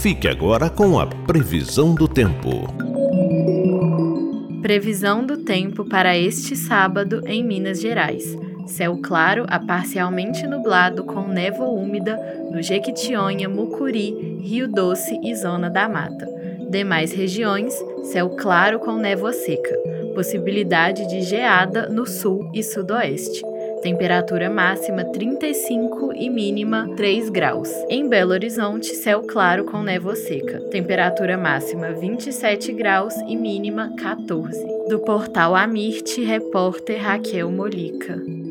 Fique agora com a previsão do tempo. Previsão do tempo para este sábado em Minas Gerais. Céu claro a parcialmente nublado com névoa úmida no Jequitinhonha, Mucuri, Rio Doce e Zona da Mata. Demais regiões, céu claro com névoa seca. Possibilidade de geada no sul e sudoeste. Temperatura máxima 35 e mínima 3 graus. Em Belo Horizonte, céu claro com névoa seca. Temperatura máxima 27 graus e mínima 14. Do portal Amirte, repórter Raquel Molica.